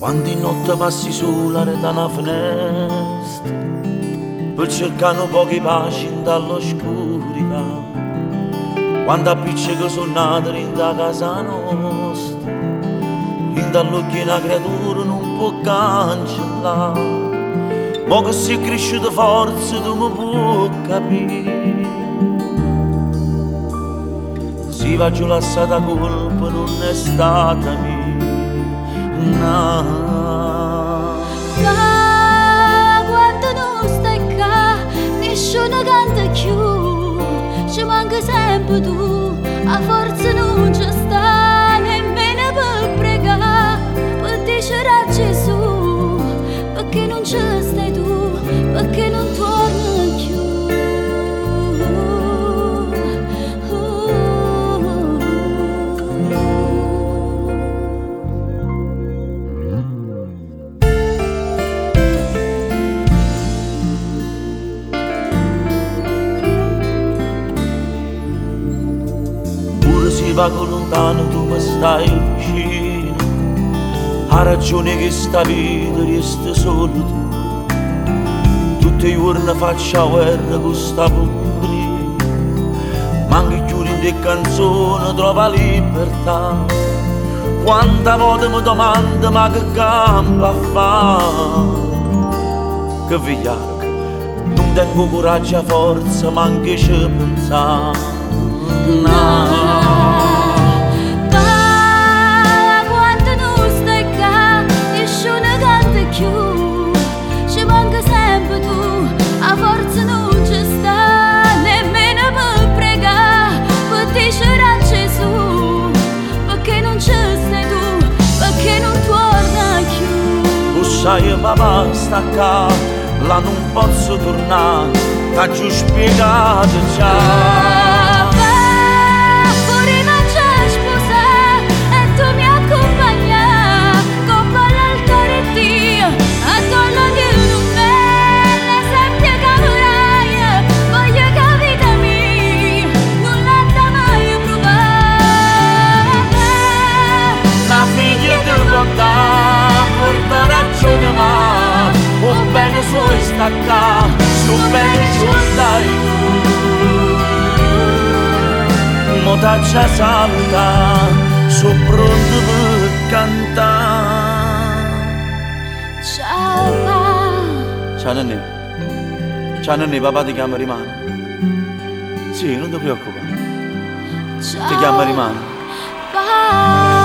Quando in notte passi sulla rete una finestra per cercare un po' di pace dall'oscurità, quando appicci che sono nati in da casa nostra, in dall'occhio una creatura non può cancellare, ma che si è cresciuta forza tu mi puoi capire. Si va giù lasciata colpa non è stata mia. Ma quando non stai qua, nessuno canta più, ci manca sempre tu, a forza non ci sta nemmeno per pregare, per dire a Gesù, perché non ci stai tu, perché non torni più. Si va con lontano, tu mi stai vicino. Ha ragione che sta vita resta solo tu. Tutti i giorni faccio guerra con sta pubblica, ma anche chiudi in te canzoni trova libertà. Quanta volte mi domanda ma che campo a fare, che vigliacca, non tengo coraggio, forza, ma anche ci pensare. No. Ci manca sempre tu, a forza non ci sta nemmeno per pregare, per dire a Gesù, perché non ci stai tu, perché non torna più. Tu sai papà sta qua, là non posso tornare, t'ha giù spiegato già. Stacca, su bene su dai tu, mo t'accia salta, su pronto per cantare. Ciao pa. Ciao Nenè, papà ti chiama rimane. Sì, non ti preoccupare, ti chiama rimane. Pa.